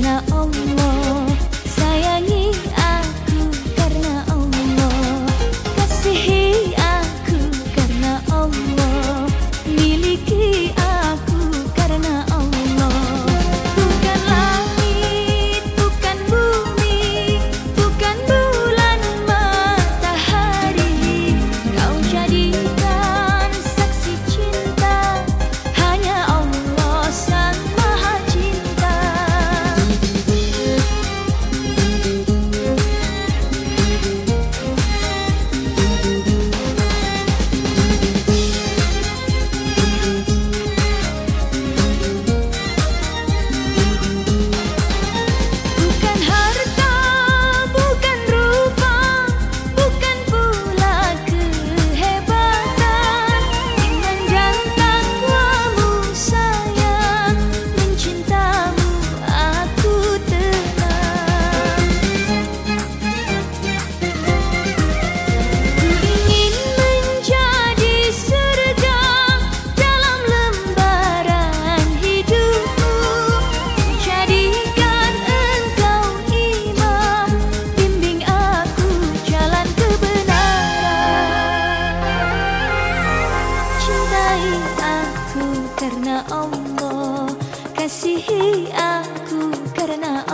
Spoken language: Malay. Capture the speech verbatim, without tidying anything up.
karena Allah, sayangi aku karena Allah, kasihi aku karena Allah, miliki aku karena Allah. Bukan langit, bukan bumi, bukan bulan matahari, kau jadikan saksi cinta, hanya Allah sang Maha Cinta. Bukan harta, bukan rupa, bukan pula kehebatan, iman dan takwamu sayang, mencintamu aku tenang. Ku ingin menjadi surga dalam lembaran hidupku, jadikan engkau imam, bimbing aku jalan kebenaran. Cintai aku karena Allah, kasihi aku karena